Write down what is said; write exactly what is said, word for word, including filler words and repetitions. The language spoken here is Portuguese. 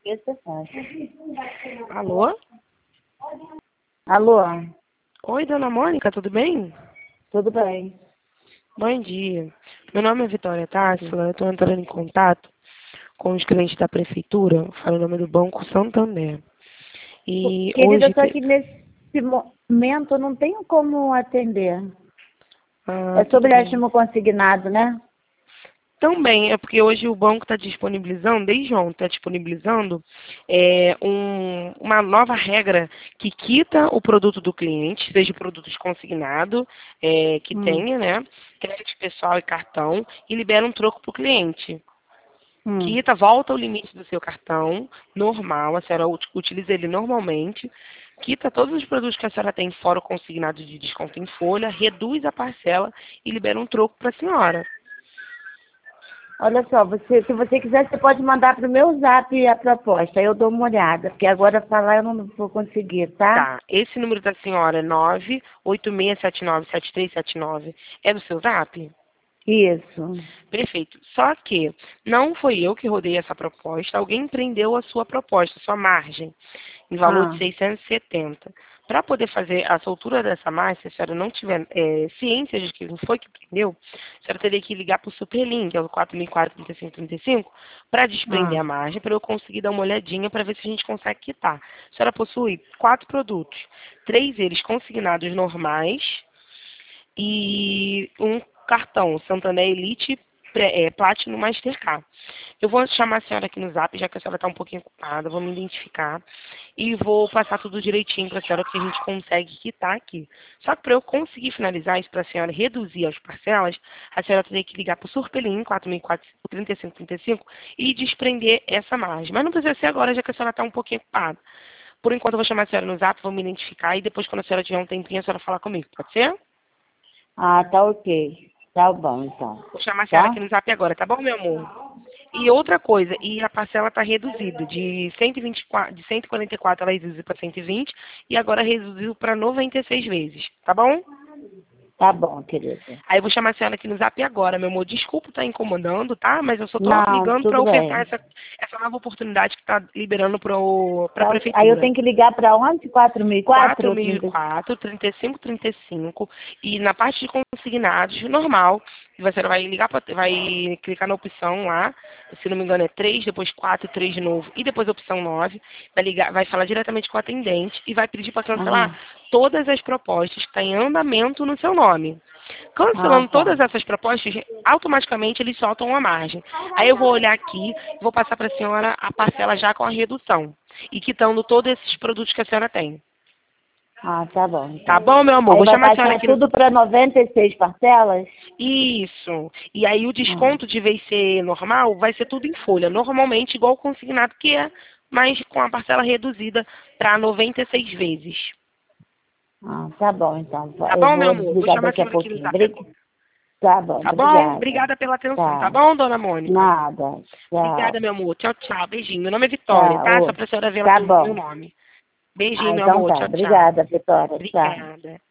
Esse é fácil. Alô? Alô? Oi, dona Mônica, tudo bem? Tudo bem? Bom dia. Meu nome é Vitória Tássila, eu estou entrando em contato com os clientes da prefeitura, falo o nome do Banco Santander. E Querida, hoje... só que nesse momento eu não tenho como atender. Ah, É tudo sobre bem. empréstimo consignado, né? Também, é porque hoje o banco está disponibilizando, desde ontem está disponibilizando é, um, uma nova regra que quita o produto do cliente, seja produtos consignado, é, que Hum. tenha, né, crédito pessoal e cartão, e libera um troco para o cliente. Hum. Quita, volta ao limite do seu cartão, normal, a senhora ut- utiliza ele normalmente, quita todos os produtos que a senhora tem fora o consignado de desconto em folha, reduz a parcela e libera um troco para a senhora. Olha só, você, se você quiser, você pode mandar para o meu zap a proposta. Aí eu dou uma olhada, porque agora falar eu não vou conseguir, tá? Tá, esse número da senhora é nove oito seis sete nove sete três sete nove. É do seu zap? Isso. Perfeito. Só que não foi eu que rodei essa proposta, alguém prendeu a sua proposta, a sua margem, em valor de Ah, seiscentos e setenta. Para poder fazer a soltura dessa margem, se a senhora não tiver é, ciência de que não foi que prendeu, a senhora teria que ligar para o Superlink, que é o quatro mil e quatro, trinta e cinco, trinta e cinco, para desprender ah. a margem, para eu conseguir dar uma olhadinha para ver se a gente consegue quitar. A senhora possui quatro produtos, três eles consignados normais, e um cartão Santander Elite pré- é, Platinum Mastercard. Eu vou chamar a senhora aqui no zap, já que a senhora está um pouquinho ocupada, vou me identificar e vou passar tudo direitinho para a senhora que a gente consegue quitar aqui. Só que para eu conseguir finalizar isso, para a senhora reduzir as parcelas, a senhora teria que ligar para o Surpelim quatro mil e quatro, trinta e cinco, trinta e cinco e desprender essa margem. Mas não precisa ser agora, já que a senhora está um pouquinho ocupada. Por enquanto eu vou chamar a senhora no zap, vou me identificar e depois quando a senhora tiver um tempinho a senhora falar comigo, pode ser? Ah, tá ok. Tá bom, então. Vou chamar a senhora Tá? aqui no zap agora, tá bom, meu amor? E outra coisa, e a parcela está reduzida, de, cento e vinte e quatro, de cento e quarenta e quatro ela reduziu para cento e vinte e agora reduziu para noventa e seis vezes, tá bom? Tá bom, querida. Aí eu vou chamar a senhora aqui no zap agora, meu amor. Desculpa estar incomodando, tá? Mas eu só tô Não, ligando para tudo ofertar bem. essa, essa nova oportunidade que está liberando para a Tá ok. Aí eu prefeitura. tenho que ligar para onde? quatro mil e quatro quatro ou mil e trinta? quatro, trinta e cinco, trinta e cinco. E na parte de consignados, normal, você vai ligar pra, vai clicar na opção lá, se não me engano é três, depois quatro, três de novo, e depois a opção nove, vai ligar, vai falar diretamente com o atendente e vai pedir para cancelar Aham. todas as propostas que estão em andamento no seu nome. Ah, Cancelando tá. todas essas propostas, automaticamente eles soltam uma margem. Aí eu vou olhar aqui, vou passar para a senhora a parcela já com a redução. E quitando todos esses produtos que a senhora tem. Ah, tá bom, Tá então. bom, meu amor? Aí Vou vai chamar a senhora baixar aqui. No... tudo para noventa e seis parcelas? Isso. E aí o Ah, desconto, de vez ser normal, vai ser tudo em folha. Normalmente igual o consignado que é, mas com a parcela reduzida para noventa e seis vezes. ah, tá bom, então. Tá Eu bom, meu vou amor? Vou desligar chamar a daqui a senhora aqui no pouquinho. zap Bri- agora. Tá bom, Tá bom? obrigada. Obrigada pela atenção. Tá Tá. bom, dona Mônica? Nada. Obrigada, Tchau. meu amor. Tchau, tchau. Beijinho. Meu nome é Vitória, tá? Só Tchau. pra senhora ver lá Tá pelo meu bom. nome. Beijinho, Ah, meu então amor. tá. Tchau, tchau. Obrigada, Vitória. Tchau. Obrigada.